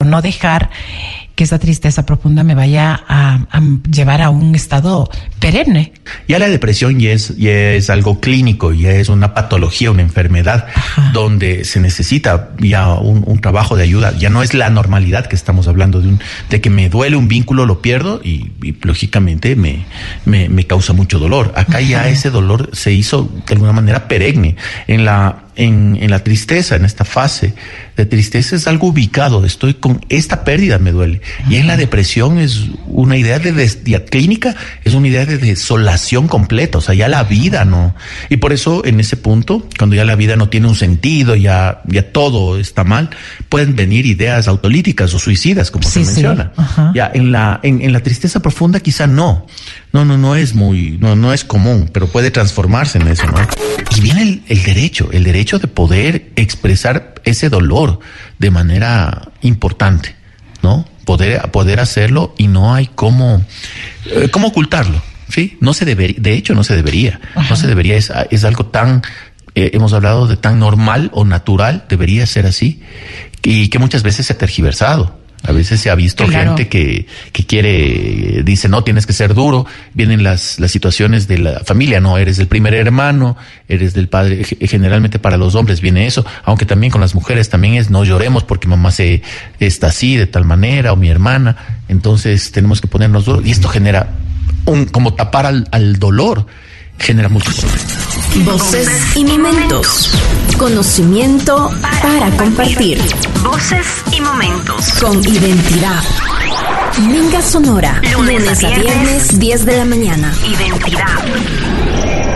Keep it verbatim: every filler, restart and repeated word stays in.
no dejar que esa tristeza profunda me vaya a, a llevar a un estado perenne. Ya la depresión ya es, ya es algo clínico, ya es una patología, una enfermedad. Ajá. Donde se necesita ya un, un trabajo de ayuda. Ya no es la normalidad que estamos hablando de un, de que me duele un vínculo, lo pierdo y, y lógicamente me, me, me causa mucho dolor. Acá Ajá. ya ese dolor se hizo de alguna manera perenne. En la, en, en la tristeza, en esta fase de tristeza es algo ubicado. Estoy con esta pérdida, me duele. Ajá. Y en la depresión es una idea de, de, de clínica, es una idea de desolación completa. O sea, ya la vida no. Y por eso en ese punto, cuando ya la vida no tiene un sentido, ya, ya todo está mal, pueden venir ideas autolíticas o suicidas, como sí, se menciona. Sí. Ya en la, en, en la tristeza profunda quizá no. No, no, no es muy, no, no es común, pero puede transformarse en eso, ¿no? Y viene el, el derecho, el derecho de poder expresar ese dolor de manera importante, ¿no? Poder, poder hacerlo y no hay cómo, eh, cómo ocultarlo, ¿sí? No se debería, de hecho no se debería, Ajá. no se debería, es, es algo tan, eh, hemos hablado de tan normal o natural, debería ser así, y que muchas veces se ha tergiversado. A veces se ha visto claro. gente que, que quiere, dice, no, tienes que ser duro. Vienen las, las situaciones de la familia, no, eres el primer hermano, eres del padre. Generalmente para los hombres viene eso, aunque también con las mujeres también es, no lloremos porque mamá se está así, de tal manera, o mi hermana. Entonces tenemos que ponernos duros. Y esto genera un, como tapar al, al dolor, genera mucho dolor. Voces y momentos. Conocimiento para compartir. Voces y momentos. Con identidad. Minga Sonora. Lunes, Lunes a viernes, diez de la mañana. Identidad.